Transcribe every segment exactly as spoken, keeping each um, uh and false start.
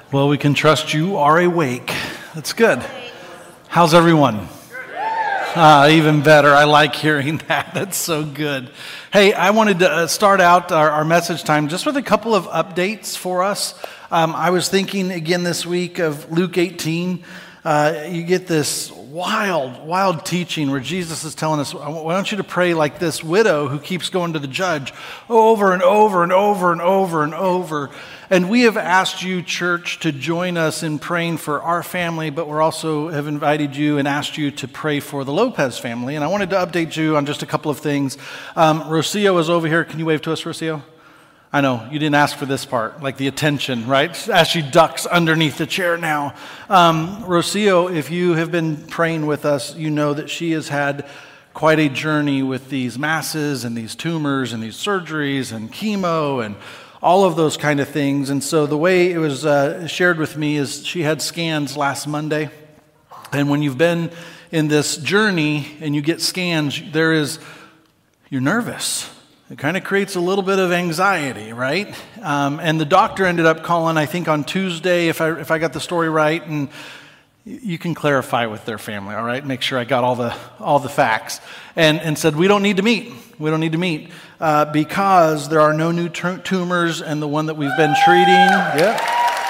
Well, we can trust you are awake. That's good. How's everyone? Ah, even better. I like hearing that. That's so good. Hey, I wanted to uh, start out our, our message time just with a couple of updates for us. Um, I was thinking again this week of Luke eighteen. Uh, you get this wild, wild teaching where Jesus is telling us, I want you to pray like this widow who keeps going to the judge over and over and over and over and over. And we have asked you, church, to join us in praying for our family, but we're also have invited you and asked you to pray for the Lopez family. And I wanted to update you on just a couple of things. Um, Rocio is over here. Can you wave to us, Rocio? I know, you didn't ask for this part, like the attention, right? As she ducks underneath the chair now. Um, Rocio, if you have been praying with us, you know that she has had quite a journey with these masses and these tumors and these surgeries and chemo and all of those kind of things. And so the way it was uh, shared with me is she had scans last Monday. And when you've been in this journey and you get scans, there is, you're nervous. It kind of creates a little bit of anxiety, right? Um, and the doctor ended up calling, I think, on Tuesday, if I if I got the story right, and you can clarify with their family, all right? Make sure I got all the all the facts, and and said we don't need to meet. We don't need to meet uh, because there are no new t- tumors, and the one that we've been treating, yeah.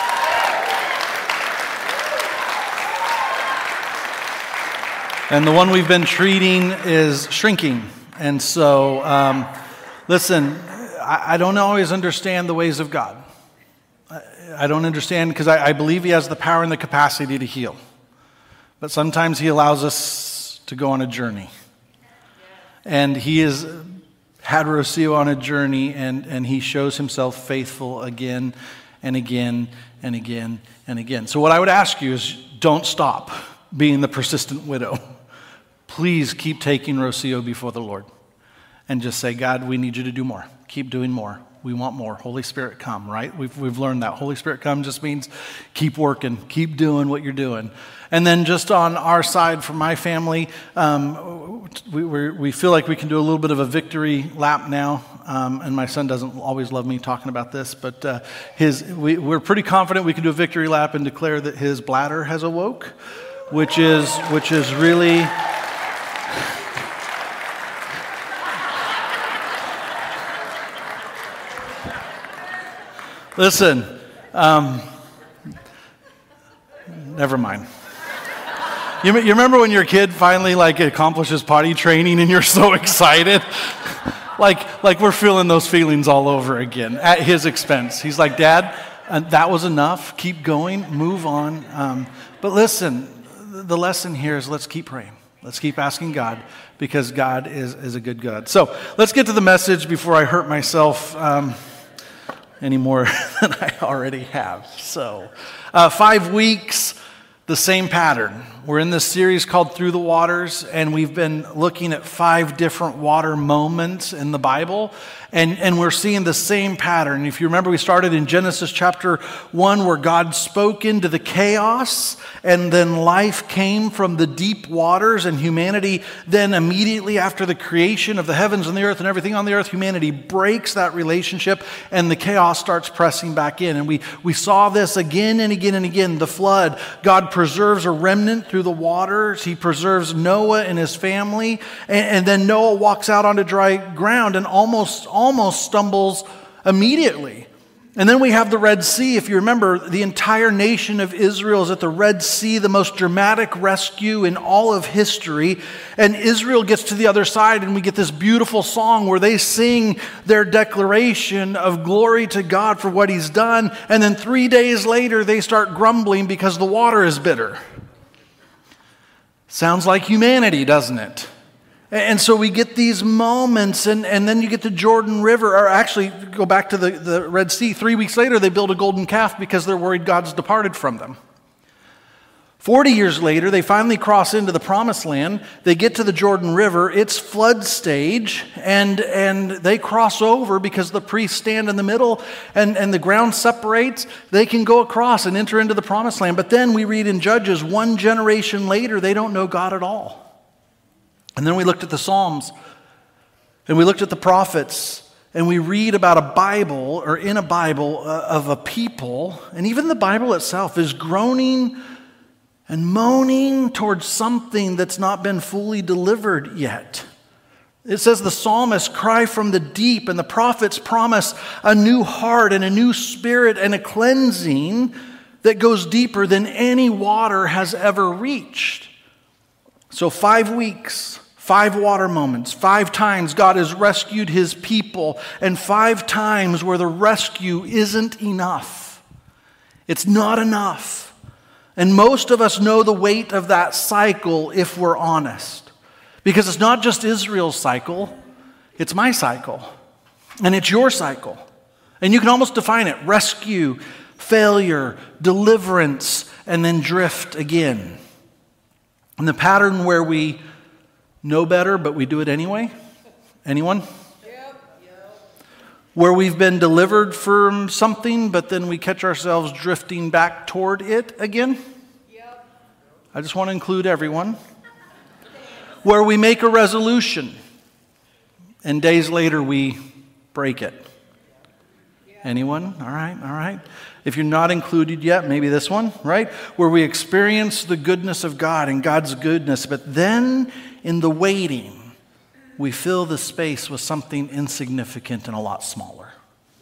And the one we've been treating is shrinking, and so. Um, Listen, I don't always understand the ways of God. I don't understand because I believe He has the power and the capacity to heal. But sometimes He allows us to go on a journey. And He has had Rocio on a journey, and, and He shows Himself faithful again and again and again and again. So what I would ask you is don't stop being the persistent widow. Please keep taking Rocio before the Lord. And just say, God, we need you to do more. Keep doing more. We want more. Holy Spirit, come, right? We've we've learned that. Holy Spirit, come just means keep working, keep doing what you're doing. And then just on our side, for my family, um, we we're, we feel like we can do a little bit of a victory lap now. Um, and my son doesn't always love me talking about this, but uh, his we, we're pretty confident we can do a victory lap and declare that his bladder has awoke, which is which is really. Listen, um, never mind. You, you remember when your kid finally like accomplishes potty training and you're so excited? like, like we're feeling those feelings all over again at his expense. He's like, Dad, uh, that was enough. Keep going, move on. Um, but listen, the lesson here is let's keep praying. Let's keep asking God because God is, is a good God. So let's get to the message before I hurt myself. Um, any more than I already have. So, uh, five weeks, the same pattern. We're in this series called Through the Waters, and we've been looking at five different water moments in the Bible, and, and we're seeing the same pattern. If you remember, we started in Genesis chapter one, where God spoke into the chaos, and then life came from the deep waters, and humanity then immediately after the creation of the heavens and the earth and everything on the earth, humanity breaks that relationship, and the chaos starts pressing back in. And we, we saw this again and again and again, the flood. God preserves a remnant through the waters. He preserves Noah and his family, and, and then Noah walks out onto dry ground and almost, almost stumbles immediately. And then we have the Red Sea. If you remember, the entire nation of Israel is at the Red Sea, the most dramatic rescue in all of history. And Israel gets to the other side, and we get this beautiful song where they sing their declaration of glory to God for what He's done. And then three days later, they start grumbling because the water is bitter. Sounds like humanity, doesn't it? And so we get these moments, and, and then you get the Jordan River, or actually go back to the, the Red Sea. Three weeks later, they build a golden calf because they're worried God's departed from them. Forty years later, they finally cross into the Promised Land. They get to the Jordan River. It's flood stage, and, and they cross over because the priests stand in the middle, and, and the ground separates. They can go across and enter into the Promised Land. But then we read in Judges, one generation later, they don't know God at all. And then we looked at the Psalms, and we looked at the prophets, and we read about a Bible, or in a Bible, uh, of a people, and even the Bible itself is groaning and moaning towards something that's not been fully delivered yet. It says the psalmists cry from the deep, and the prophets promise a new heart and a new spirit and a cleansing that goes deeper than any water has ever reached. So five weeks, five water moments, five times God has rescued his people, and five times where the rescue isn't enough. It's not enough. And most of us know the weight of that cycle if we're honest. Because it's not just Israel's cycle, it's my cycle. And it's your cycle. And you can almost define it: rescue, failure, deliverance, and then drift again. And the pattern where we know better, but we do it anyway? Anyone? Yep. Yep. Where we've been delivered from something, but then we catch ourselves drifting back toward it again? Yep. I just want to include everyone. Where we make a resolution, and days later we break it. Anyone? All right, all right. If you're not included yet, maybe this one, right? Where we experience the goodness of God and God's goodness, but then in the waiting, we fill the space with something insignificant and a lot smaller.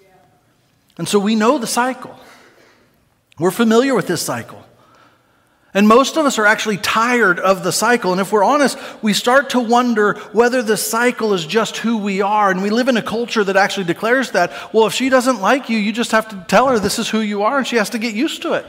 And so we know the cycle. We're familiar with this cycle. And most of us are actually tired of the cycle. And if we're honest, we start to wonder whether the cycle is just who we are. And we live in a culture that actually declares that, well, if she doesn't like you, you just have to tell her this is who you are, and she has to get used to it.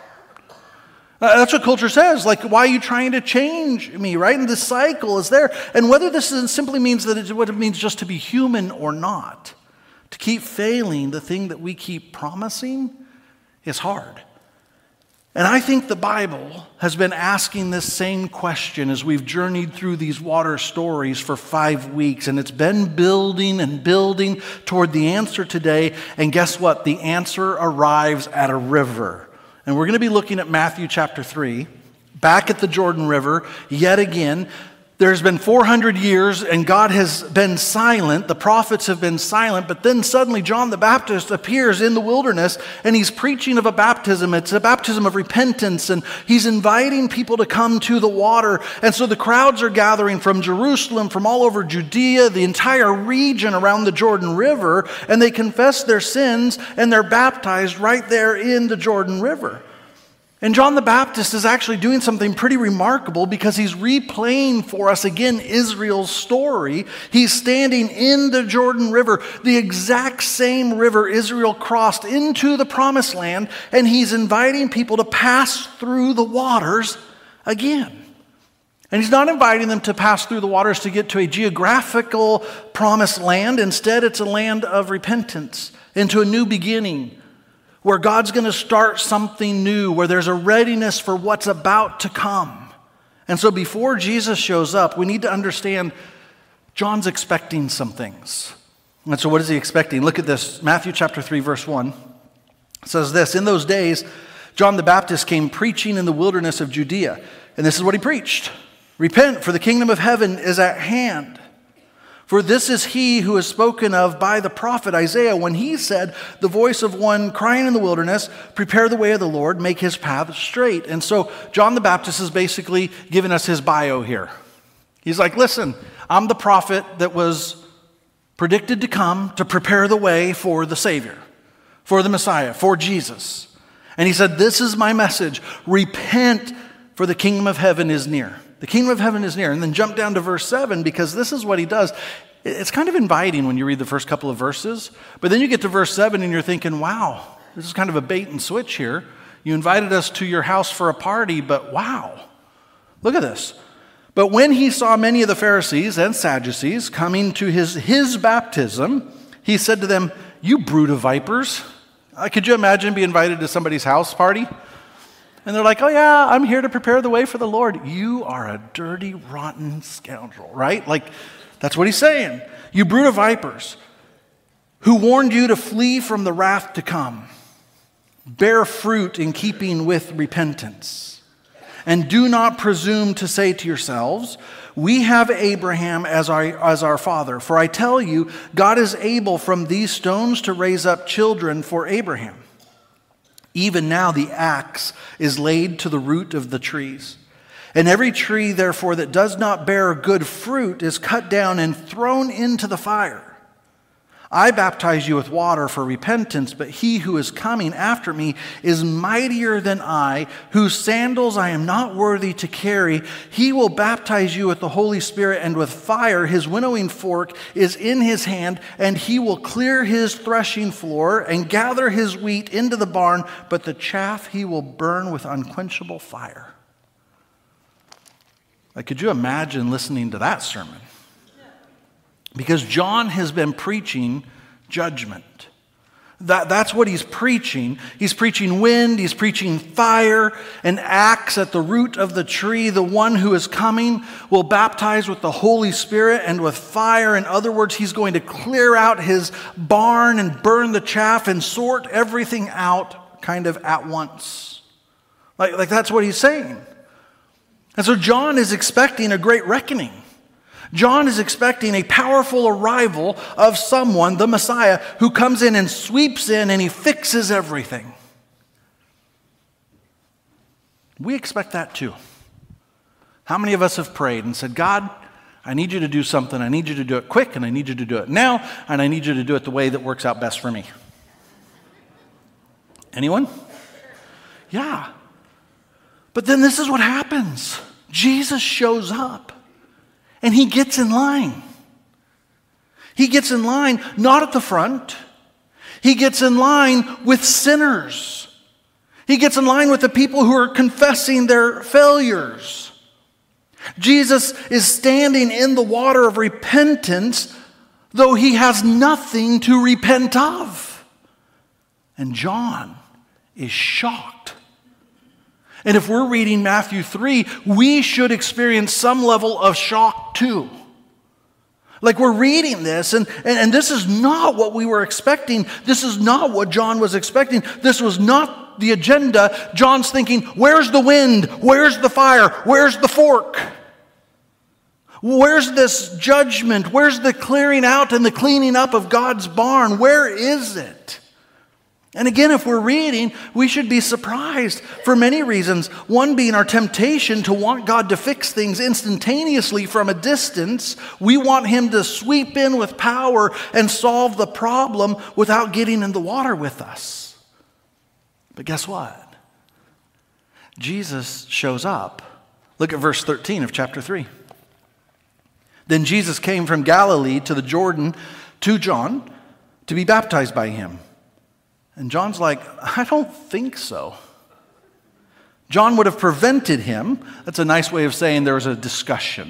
Uh, that's what culture says. Like, why are you trying to change me, right? And the cycle is there. And whether this is, simply means that it's what it means just to be human or not, to keep failing the thing that we keep promising, is hard. And I think the Bible has been asking this same question as we've journeyed through these water stories for five weeks. And it's been building and building toward the answer today. And guess what? The answer arrives at a river. And we're going to be looking at Matthew chapter three, back at the Jordan River, yet again. There's been four hundred years and God has been silent. The prophets have been silent. But then suddenly John the Baptist appears in the wilderness and he's preaching of a baptism. It's a baptism of repentance, and he's inviting people to come to the water. And so the crowds are gathering from Jerusalem, from all over Judea, the entire region around the Jordan River, and they confess their sins and they're baptized right there in the Jordan River. And John the Baptist is actually doing something pretty remarkable because he's replaying for us again Israel's story. He's standing in the Jordan River, the exact same river Israel crossed into the Promised Land, and he's inviting people to pass through the waters again. And he's not inviting them to pass through the waters to get to a geographical Promised Land. Instead, it's a land of repentance, into a new beginning, where God's going to start something new, where there's a readiness for what's about to come. And so before Jesus shows up, we need to understand John's expecting some things. And so what is he expecting? Look at this. Matthew chapter three, verse one. It says this: "In those days, John the Baptist came preaching in the wilderness of Judea." And this is what he preached: "Repent, for the kingdom of heaven is at hand. For this is he who is spoken of by the prophet Isaiah when he said, 'The voice of one crying in the wilderness, prepare the way of the Lord, make his path straight.'" And so John the Baptist is basically giving us his bio here. He's like, listen, I'm the prophet that was predicted to come to prepare the way for the Savior, for the Messiah, for Jesus. And he said, this is my message: repent, for the kingdom of heaven is near. The kingdom of heaven is near. And then jump down to verse seven, because this is what he does. It's kind of inviting when you read the first couple of verses. But then you get to verse seven and you're thinking, wow, this is kind of a bait and switch here. You invited us to your house for a party, but wow, look at this. "But when he saw many of the Pharisees and Sadducees coming to his, his baptism, he said to them, 'You brood of vipers.'" Uh, could you imagine being invited to somebody's house party? And they're like, "Oh yeah, I'm here to prepare the way for the Lord." You are a dirty, rotten scoundrel, right? Like, that's what he's saying. "You brood of vipers, who warned you to flee from the wrath to come. Bear fruit in keeping with repentance." And do not presume to say to yourselves, we have Abraham as our, as our father. For I tell you, God is able from these stones to raise up children for Abraham. Even now the axe is laid to the root of the trees. And every tree, therefore, that does not bear good fruit is cut down and thrown into the fire. I baptize you with water for repentance, but he who is coming after me is mightier than I, whose sandals I am not worthy to carry. He will baptize you with the Holy Spirit and with fire. His winnowing fork is in his hand, and he will clear his threshing floor and gather his wheat into the barn, but the chaff he will burn with unquenchable fire. Like, could you imagine listening to that sermon? Because John has been preaching judgment. That, that's what he's preaching. He's preaching wind, he's preaching fire, an axe at the root of the tree. The one who is coming will baptize with the Holy Spirit and with fire. In other words, he's going to clear out his barn and burn the chaff and sort everything out kind of at once. Like, like that's what he's saying. And so John is expecting a great reckoning. John is expecting a powerful arrival of someone, the Messiah, who comes in and sweeps in and he fixes everything. We expect that too. How many of us have prayed and said, God, I need you to do something. I need you to do it quick, and I need you to do it now, and I need you to do it the way that works out best for me. Anyone? Yeah. But then this is what happens. Jesus shows up. And he gets in line. He gets in line not at the front. He gets in line with sinners. He gets in line with the people who are confessing their failures. Jesus is standing in the water of repentance, though he has nothing to repent of. And John is shocked. And if we're reading Matthew three, we should experience some level of shock too. Like, we're reading this, and, and, and this is not what we were expecting. This is not what John was expecting. This was not the agenda. John's thinking, where's the wind? Where's the fire? Where's the fork? Where's this judgment? Where's the clearing out and the cleaning up of God's barn? Where is it? And again, if we're reading, we should be surprised for many reasons. One being our temptation to want God to fix things instantaneously from a distance. We want him to sweep in with power and solve the problem without getting in the water with us. But guess what? Jesus shows up. Look at verse thirteen of chapter three. Then Jesus came from Galilee to the Jordan to John to be baptized by him. And John's like, I don't think so. John would have prevented him. That's a nice way of saying there was a discussion.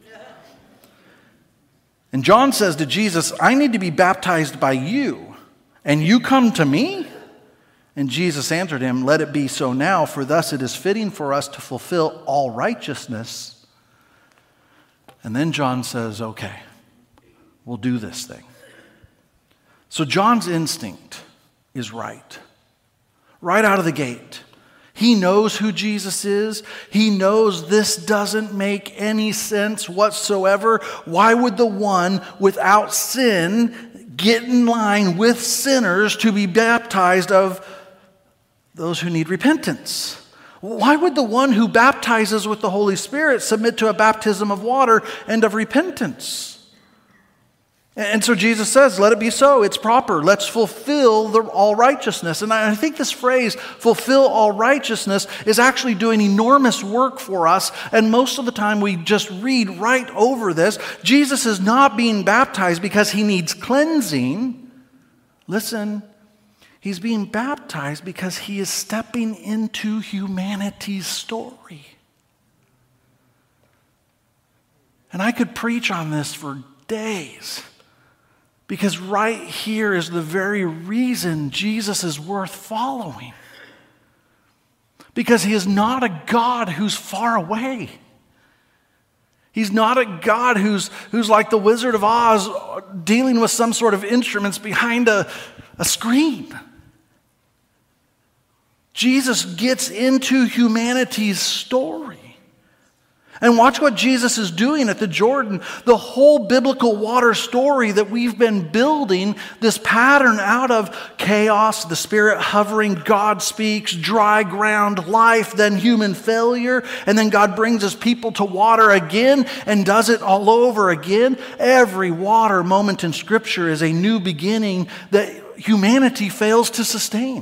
And John says to Jesus, I need to be baptized by you, and you come to me? And Jesus answered him, let it be so now, for thus it is fitting for us to fulfill all righteousness. And then John says, okay, we'll do this thing. So John's instinct is right. Right out of the gate. He knows who Jesus is. He knows this doesn't make any sense whatsoever. Why would the one without sin get in line with sinners to be baptized of those who need repentance? Why would the one who baptizes with the Holy Spirit submit to a baptism of water and of repentance? And so Jesus says, let it be so. It's proper. Let's fulfill the all righteousness. And I think this phrase, fulfill all righteousness, is actually doing enormous work for us. And most of the time we just read right over this. Jesus is not being baptized because he needs cleansing. Listen, he's being baptized because he is stepping into humanity's story. And I could preach on this for days. Because right here is the very reason Jesus is worth following. Because he is not a God who's far away. He's not a God who's, who's like the Wizard of Oz dealing with some sort of instruments behind a, a screen. Jesus gets into humanity's story. And watch what Jesus is doing at the Jordan. The whole biblical water story that we've been building, this pattern out of chaos, the Spirit hovering, God speaks, dry ground, life, then human failure, and then God brings his people to water again and does it all over again. Every water moment in Scripture is a new beginning that humanity fails to sustain.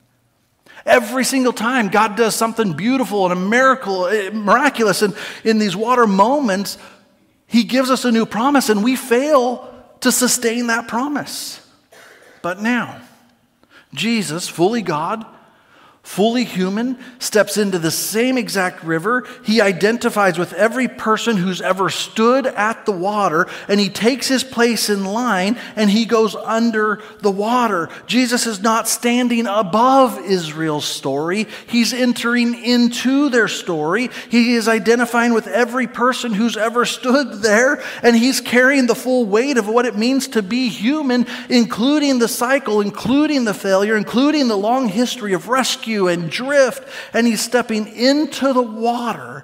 Every single time God does something beautiful and a miracle, miraculous, and in these water moments, he gives us a new promise, and we fail to sustain that promise. But now, Jesus, fully God, fully human, steps into the same exact river. He identifies with every person who's ever stood at the water, and he takes his place in line, and he goes under the water. Jesus is not standing above Israel's story. He's entering into their story. He is identifying with every person who's ever stood there, and he's carrying the full weight of what it means to be human, including the cycle, including the failure, including the long history of rescue and drift, and he's stepping into the water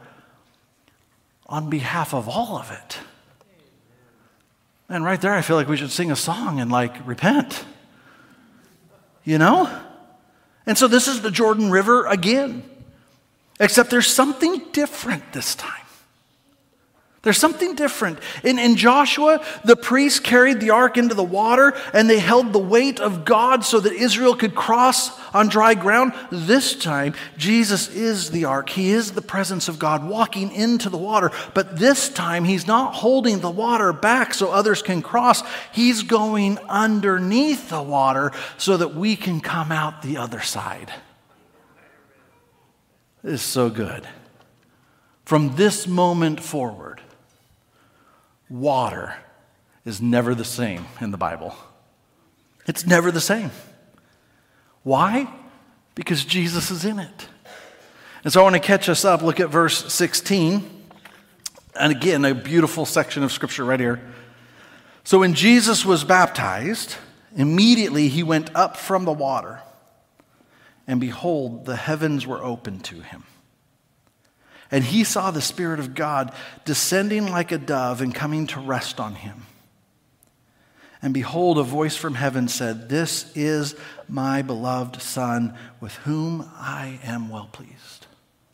on behalf of all of it. And right there, I feel like we should sing a song and like repent. You know? And so this is the Jordan River again, except there's something different this time. There's something different. In, in Joshua, the priests carried the ark into the water, and they held the weight of God so that Israel could cross on dry ground. This time, Jesus is the ark. He is the presence of God walking into the water. But this time, he's not holding the water back so others can cross. He's going underneath the water so that we can come out the other side. This is so good. From this moment forward, water is never the same in the Bible. It's never the same. Why? Because Jesus is in it. And so I want to catch us up. Look at verse sixteen. And again, a beautiful section of Scripture right here. So when Jesus was baptized, immediately he went up from the water. And behold, the heavens were opened to him. And he saw the Spirit of God descending like a dove and coming to rest on him. And behold, a voice from heaven said, "This is my beloved Son, with whom I am well pleased."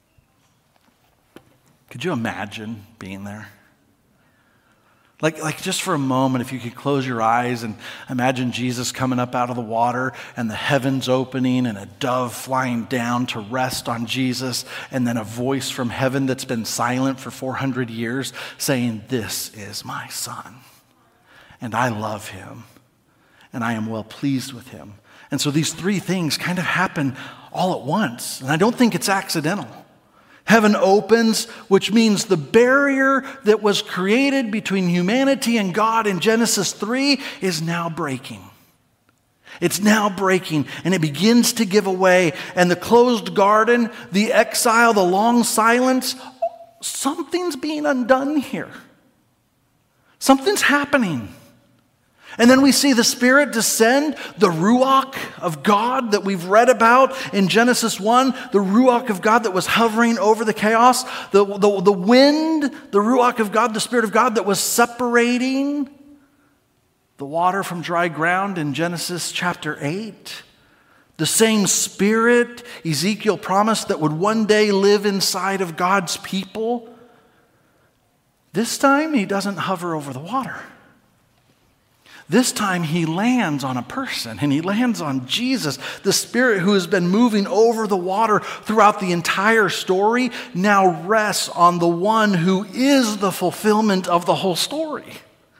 Could you imagine being there? Like, like just for a moment, if you could close your eyes and imagine Jesus coming up out of the water and the heavens opening and a dove flying down to rest on Jesus, and then a voice from heaven that's been silent for four hundred years saying, "This is my Son, and I love him, and I am well pleased with him." And so these three things kind of happen all at once, and I don't think it's accidental. Heaven opens, which means the barrier that was created between humanity and God in Genesis three is now breaking. It's now breaking, and it begins to give away. And the closed garden, the exile, the long silence, something's being undone here. Something's happening. And then we see the Spirit descend, the Ruach of God that we've read about in Genesis one, the Ruach of God that was hovering over the chaos, the, the, the wind, the Ruach of God, the Spirit of God that was separating the water from dry ground in Genesis chapter eight. The same Spirit Ezekiel promised that would one day live inside of God's people. This time, he doesn't hover over the water. This time he lands on a person, and he lands on Jesus. The Spirit who has been moving over the water throughout the entire story now rests on the one who is the fulfillment of the whole story.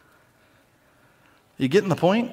You getting the point?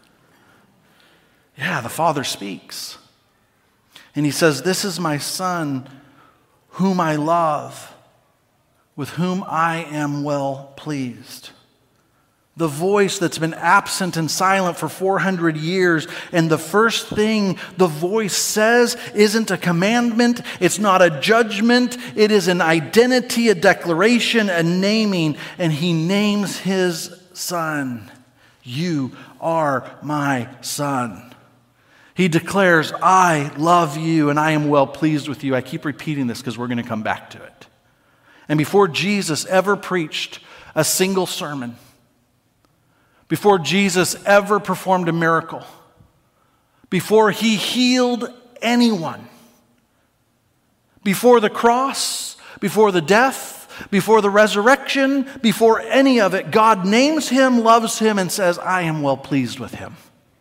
Yeah, the Father speaks. And he says, "This is my Son whom I love, with whom I am well pleased." The voice that's been absent and silent for four hundred years. And the first thing the voice says isn't a commandment. It's not a judgment. It is an identity, a declaration, a naming. And he names his Son. "You are my Son." He declares, I love you and I am well pleased with you. I keep repeating this because we're going to come back to it. And before Jesus ever preached a single sermon, before Jesus ever performed a miracle, before he healed anyone, before the cross, before the death, before the resurrection, before any of it, God names him, loves him, and says, I am well pleased with him.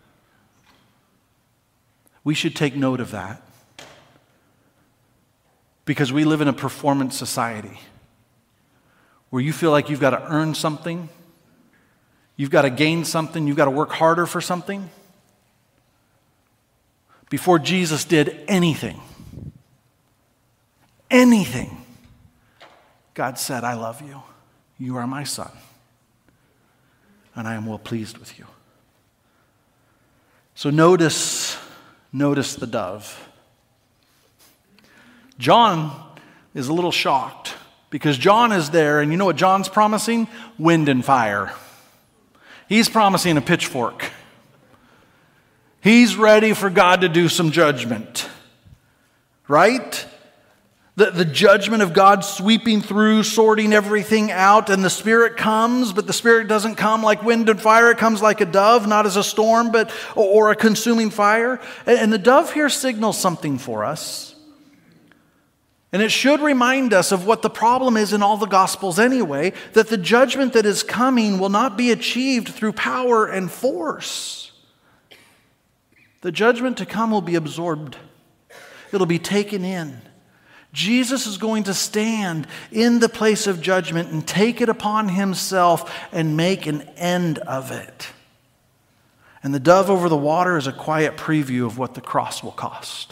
We should take note of that because we live in a performance society where you feel like you've got to earn something, you've got to gain something, you've got to work harder for something. Before Jesus did anything, anything, God said, I love you. You are my son, and I am well pleased with you. So notice, notice the dove. John is a little shocked because John is there, and you know what John's promising? Wind and fire. He's promising a pitchfork. He's ready for God to do some judgment, right? The, the judgment of God sweeping through, sorting everything out, and the Spirit comes, but the Spirit doesn't come like wind and fire. It comes like a dove, not as a storm, but or, or a consuming fire. And, and the dove here signals something for us. And it should remind us of what the problem is in all the Gospels anyway, that the judgment that is coming will not be achieved through power and force. The judgment to come will be absorbed. It'll be taken in. Jesus is going to stand in the place of judgment and take it upon himself and make an end of it. And the dove over the water is a quiet preview of what the cross will cost.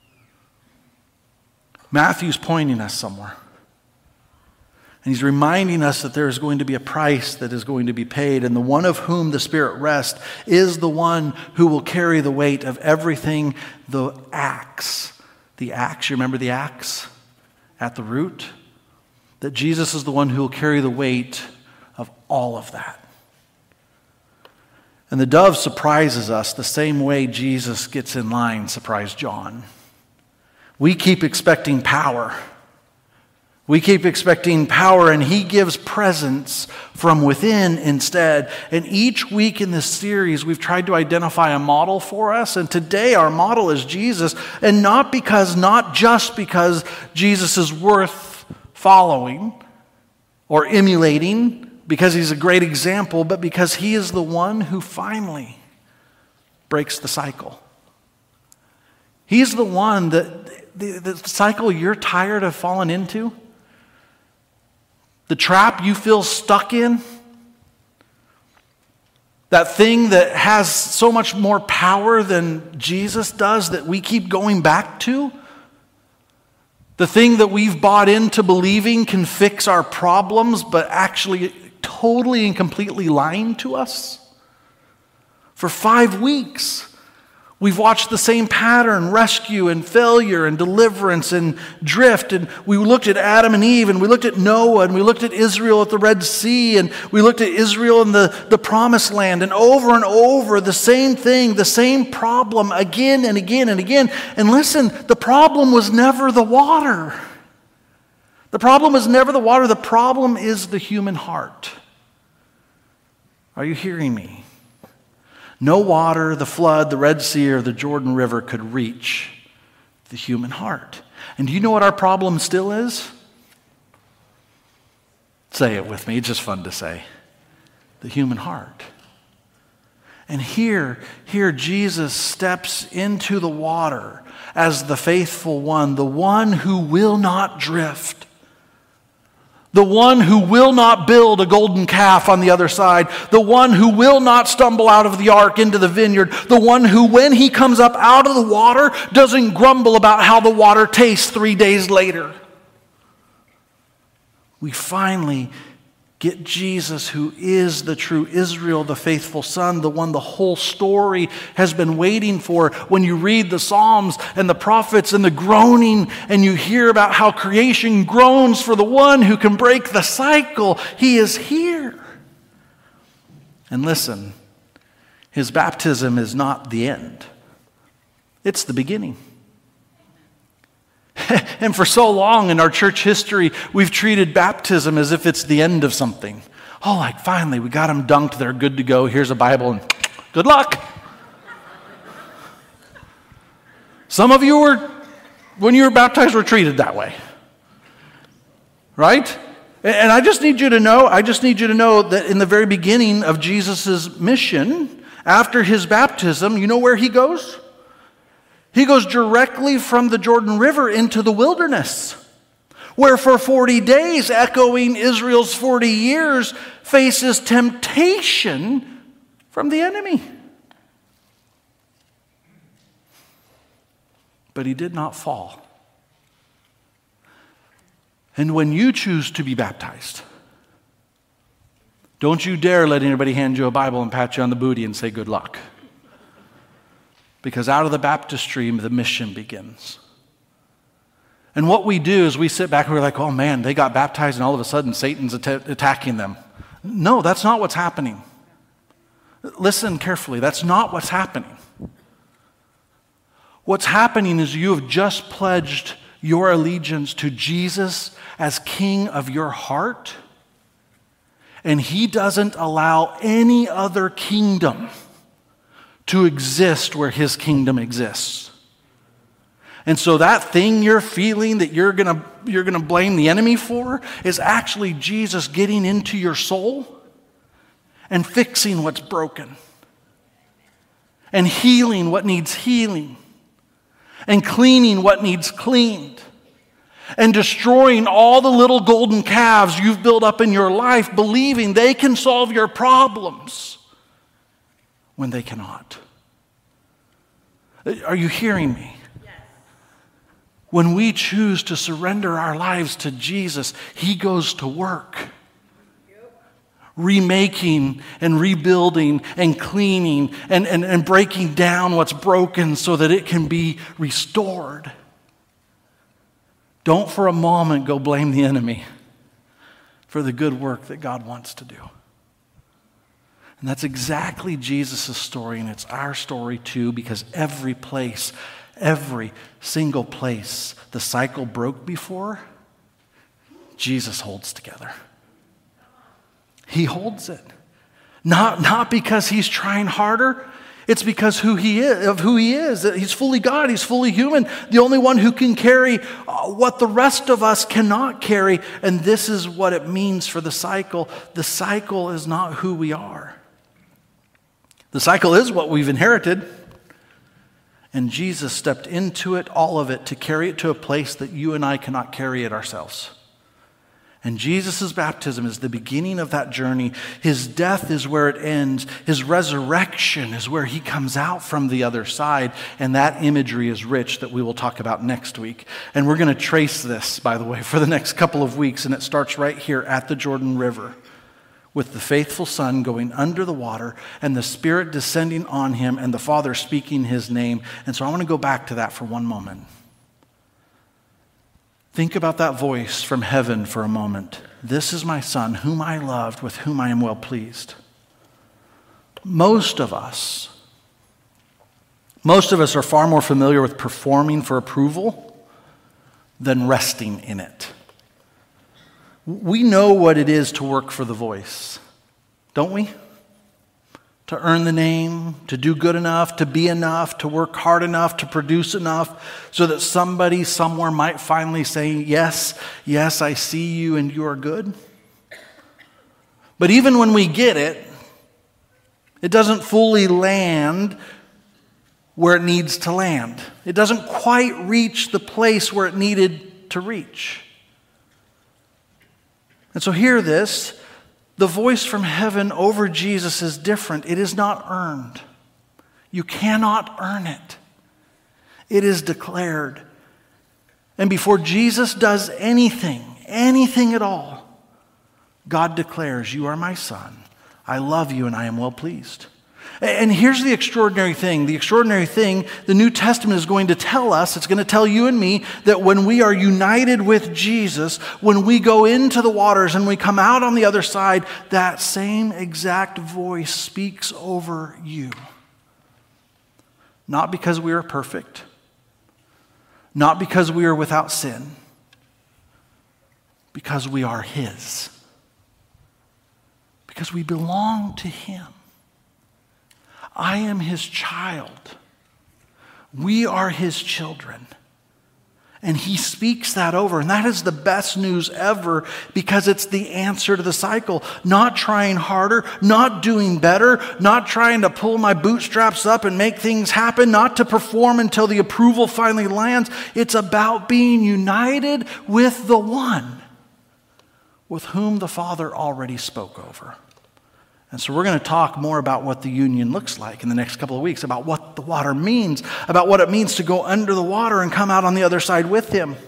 Matthew's pointing us somewhere. And he's reminding us that there is going to be a price that is going to be paid. And the one of whom the Spirit rests is the one who will carry the weight of everything. The axe. The axe, you remember the axe at the root? That Jesus is the one who will carry the weight of all of that. And the dove surprises us the same way Jesus gets in line surprised John. We keep expecting power. We keep expecting power, and he gives presence from within instead. And each week in this series, we've tried to identify a model for us. And today our model is Jesus. And not because, not just because Jesus is worth following or emulating, because he's a great example, but because he is the one who finally breaks the cycle. He's the one that the, the cycle you're tired of falling into, the trap you feel stuck in, that thing that has so much more power than Jesus does that we keep going back to, the thing that we've bought into believing can fix our problems, but actually totally and completely lying to us. For five weeks, we've watched the same pattern, rescue and failure and deliverance and drift. And we looked at Adam and Eve, and we looked at Noah, and we looked at Israel at the Red Sea, and we looked at Israel in the, the Promised Land. And over and over, the same thing, the same problem again and again and again. And listen, the problem was never the water. The problem was never the water. The problem is the human heart. Are you hearing me? No water, the flood, the Red Sea, or the Jordan River could reach the human heart. And do you know what our problem still is? Say it with me. It's just fun to say. The human heart. And here, here Jesus steps into the water as the faithful one, the one who will not drift. The one who will not build a golden calf on the other side. The one who will not stumble out of the ark into the vineyard. The one who, when he comes up out of the water, doesn't grumble about how the water tastes three days later. We finally get Jesus, who is the true Israel, the faithful Son, the one the whole story has been waiting for. When you read the Psalms and the prophets and the groaning, and you hear about how creation groans for the one who can break the cycle, he is here. And listen, his baptism is not the end. It's the beginning. And for so long in our church history, we've treated baptism as if it's the end of something. Oh, like finally, we got them dunked, they're good to go, here's a Bible, and good luck. Some of you were, when you were baptized, were treated that way. Right? And I just need you to know, I just need you to know that in the very beginning of Jesus' mission, after his baptism, you know where he goes? He goes directly from the Jordan River into the wilderness, where for forty days, echoing Israel's forty years, faces temptation from the enemy. But he did not fall. And when you choose to be baptized, don't you dare let anybody hand you a Bible and pat you on the booty and say good luck. Because out of the baptistry, the mission begins. And what we do is we sit back and we're like, oh man, they got baptized and all of a sudden Satan's att- attacking them. No, that's not what's happening. Listen carefully, that's not what's happening. What's happening is you have just pledged your allegiance to Jesus as King of your heart, and he doesn't allow any other kingdom to exist where his kingdom exists. And so that thing you're feeling that you're gonna you're gonna blame the enemy for is actually Jesus getting into your soul and fixing what's broken and healing what needs healing and cleaning what needs cleaned and destroying all the little golden calves you've built up in your life, believing they can solve your problems when they cannot. Are you hearing me? Yes. When we choose to surrender our lives to Jesus, he goes to work. Yep. Remaking and rebuilding and cleaning and, and, and breaking down what's broken so that it can be restored. Don't for a moment go blame the enemy for the good work that God wants to do. And that's exactly Jesus' story, and it's our story too, because every place, every single place the cycle broke before, Jesus holds together. He holds it. Not, not because he's trying harder, it's because who he is, of who he is. He's fully God, he's fully human, the only one who can carry what the rest of us cannot carry, and this is what it means for the cycle. The cycle is not who we are. The cycle is what we've inherited, and Jesus stepped into it, all of it, to carry it to a place that you and I cannot carry it ourselves. And Jesus' baptism is the beginning of that journey. His death is where it ends. His resurrection is where he comes out from the other side, and that imagery is rich that we will talk about next week. And we're going to trace this, by the way, for the next couple of weeks, and it starts right here at the Jordan River, with the faithful Son going under the water and the Spirit descending on him and the Father speaking his name. And so I want to go back to that for one moment. Think about that voice from heaven for a moment. This is my Son, whom I loved, with whom I am well pleased. Most of us, most of us are far more familiar with performing for approval than resting in it. We know what it is to work for the voice, don't we? To earn the name, to do good enough, to be enough, to work hard enough, to produce enough, so that somebody somewhere might finally say, yes, yes, I see you and you are good. But even when we get it, it doesn't fully land where it needs to land. It doesn't quite reach the place where it needed to reach. And so hear this, the voice from heaven over Jesus is different. It is not earned. You cannot earn it. It is declared. And before Jesus does anything, anything at all, God declares, you are my Son. I love you and I am well pleased. And here's the extraordinary thing. The extraordinary thing, the New Testament is going to tell us, it's going to tell you and me, that when we are united with Jesus, when we go into the waters and we come out on the other side, that same exact voice speaks over you. Not because we are perfect, not because we are without sin, because we are His. Because we belong to Him. I am His child. We are His children. And He speaks that over. And that is the best news ever because it's the answer to the cycle. Not trying harder, not doing better, not trying to pull my bootstraps up and make things happen, not to perform until the approval finally lands. It's about being united with the one with whom the Father already spoke over. And so we're going to talk more about what the union looks like in the next couple of weeks, about what the water means, about what it means to go under the water and come out on the other side with Him.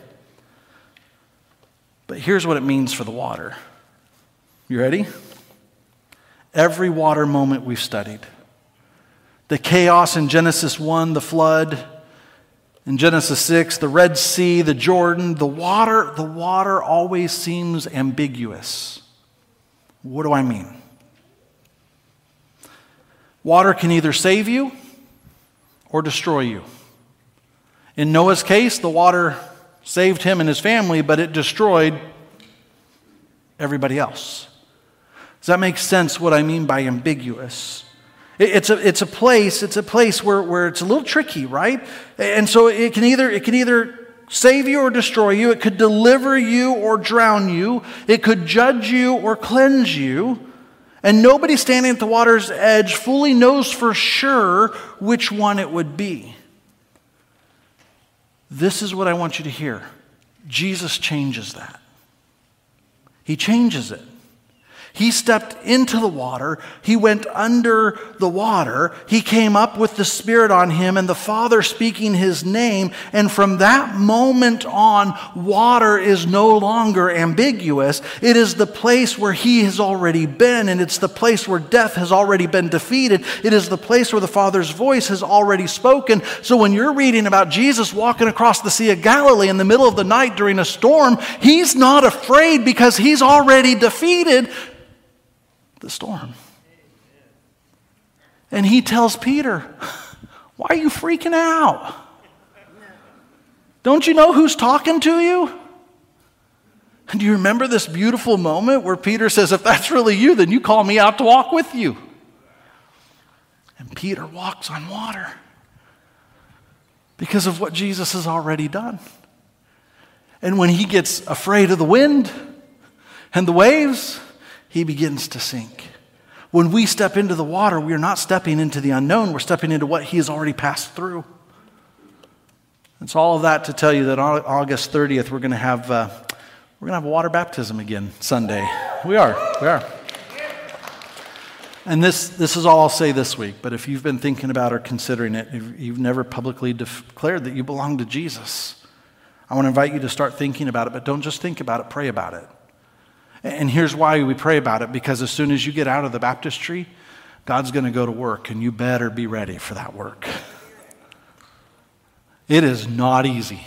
But here's what it means for the water. You ready? Every water moment we've studied. The chaos in Genesis one, the flood. In Genesis six, the Red Sea, the Jordan. The water, the water always seems ambiguous. What do I mean? Water can either save you or destroy you. In Noah's case, the water saved him and his family, but it destroyed everybody else. Does that make sense what I mean by ambiguous? It's a, it's a place, it's a place where, where it's a little tricky, right? And so it can either, it can either save you or destroy you. It could deliver you or drown you. It could judge you or cleanse you. And nobody standing at the water's edge fully knows for sure which one it would be. This is what I want you to hear. Jesus changes that. He changes it. He stepped into the water. He went under the water. He came up with the Spirit on him and the Father speaking His name. And from that moment on, water is no longer ambiguous. It is the place where He has already been, and it's the place where death has already been defeated. It is the place where the Father's voice has already spoken. So when you're reading about Jesus walking across the Sea of Galilee in the middle of the night during a storm, He's not afraid because He's already defeated the storm. And He tells Peter, why are you freaking out? Don't you know who's talking to you? And do you remember this beautiful moment where Peter says, if that's really you, then you call me out to walk with you. And Peter walks on water because of what Jesus has already done. And when he gets afraid of the wind and the waves, he begins to sink. When we step into the water, we are not stepping into the unknown. We're stepping into what He has already passed through. It's all of that to tell you that on August thirtieth, we're going to have uh, we're going to have a water baptism again Sunday. We are. We are. And this this is all I'll say this week. But if you've been thinking about or considering it, if you've never publicly declared that you belong to Jesus, I want to invite you to start thinking about it. But don't just think about it. Pray about it. And here's why we pray about it, because as soon as you get out of the baptistry, God's going to go to work, and you better be ready for that work. It is not easy.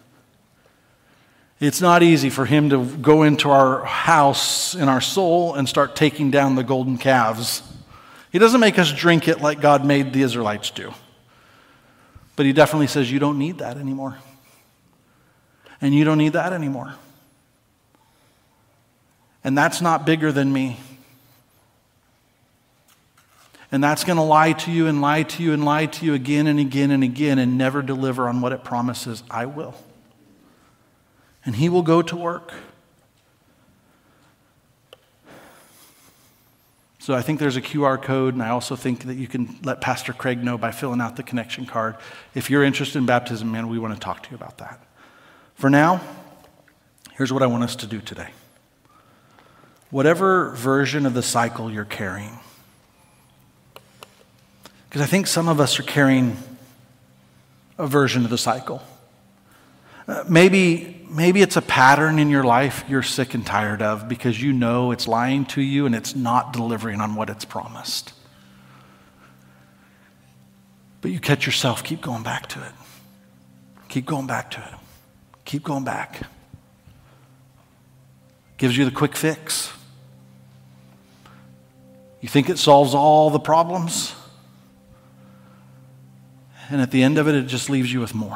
It's not easy for Him to go into our house in our soul and start taking down the golden calves. He doesn't make us drink it like God made the Israelites do. But He definitely says, you don't need that anymore. And you don't need that anymore. And that's not bigger than me. And that's going to lie to you and lie to you and lie to you again and again and again and never deliver on what it promises. I will. And He will go to work. So I think there's a Q R code, and I also think that you can let Pastor Craig know by filling out the connection card. If you're interested in baptism, man, we want to talk to you about that. For now, here's what I want us to do today. Whatever version of the cycle you're carrying, because I think some of us are carrying a version of the cycle. Uh, maybe, maybe it's a pattern in your life you're sick and tired of because you know it's lying to you and it's not delivering on what it's promised. But you catch yourself, keep going back to it. Keep going back to it. Keep going back. Gives you the quick fix. You think it solves all the problems? And at the end of it, it just leaves you with more.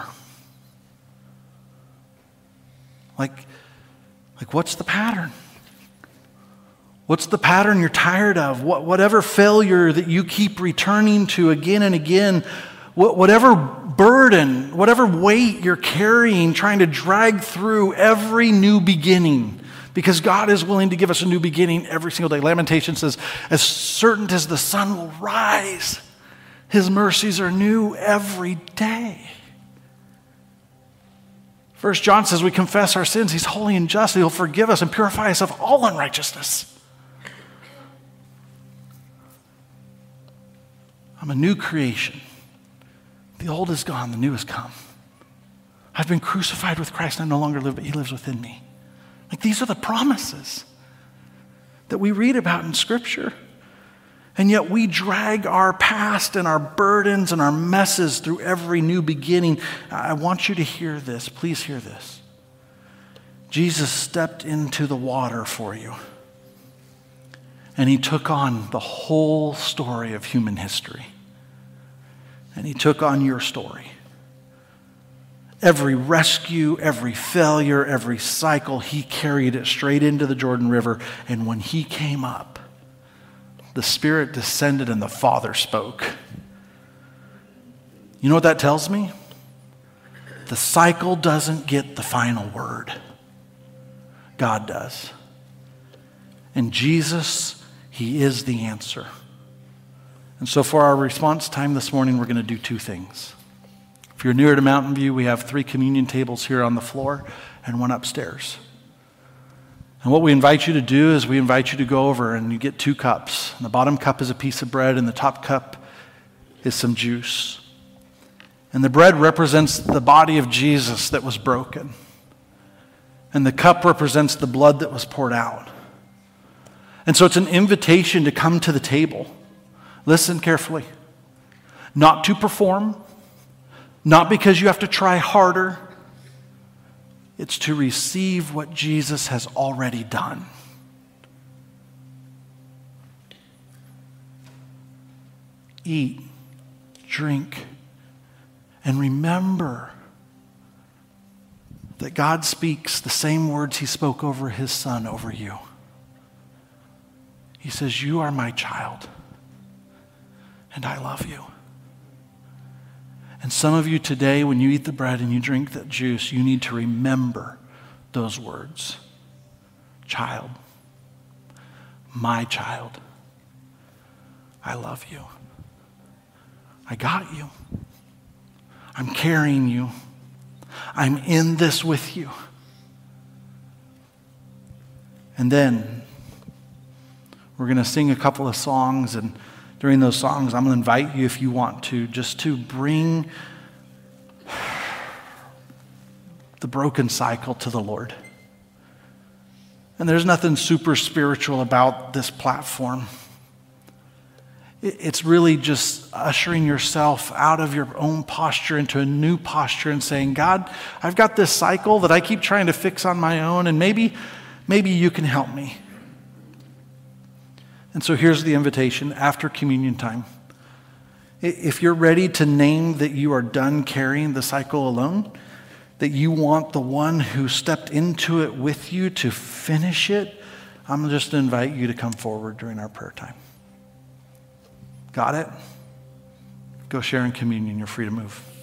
Like, like what's the pattern? What's the pattern you're tired of? What, whatever failure that you keep returning to again and again, what, whatever burden, whatever weight you're carrying, trying to drag through every new beginning, because God is willing to give us a new beginning every single day. Lamentation says, as certain as the sun will rise, his mercies are new every day. First John says we confess our sins. He's holy and just. He'll forgive us and purify us of all unrighteousness. I'm a new creation. The old is gone, the new has come. I've been crucified with Christ, and I no longer live, but he lives within me. Like, these are the promises that we read about in Scripture. And yet we drag our past and our burdens and our messes through every new beginning. I want you to hear this. Please hear this. Jesus stepped into the water for you. And he took on the whole story of human history. And he took on your story. Every rescue, every failure, every cycle, he carried it straight into the Jordan River. And when he came up, the Spirit descended and the Father spoke. You know what that tells me? The cycle doesn't get the final word. God does. And Jesus, he is the answer. And so for our response time this morning, we're going to do two things. If you're near to Mountain View, we have three communion tables here on the floor and one upstairs. And what we invite you to do is we invite you to go over and you get two cups. And the bottom cup is a piece of bread and the top cup is some juice. And the bread represents the body of Jesus that was broken. And the cup represents the blood that was poured out. And so it's an invitation to come to the table. Listen carefully. Not to perform, not because you have to try harder. It's to receive what Jesus has already done. Eat, drink, and remember that God speaks the same words he spoke over his Son over you. He says, "You are my child, and I love you." And some of you today, when you eat the bread and you drink that juice, you need to remember those words. Child, my child, I love you. I got you. I'm carrying you. I'm in this with you. And then we're going to sing a couple of songs, and during those songs, I'm going to invite you, if you want to, just to bring the broken cycle to the Lord. And there's nothing super spiritual about this platform. It's really just ushering yourself out of your own posture into a new posture and saying, God, I've got this cycle that I keep trying to fix on my own, and maybe, maybe you can help me. And so here's the invitation after communion time. If you're ready to name that you are done carrying the cycle alone, that you want the one who stepped into it with you to finish it, I'm just going to invite you to come forward during our prayer time. Got it? Go share in communion. You're free to move.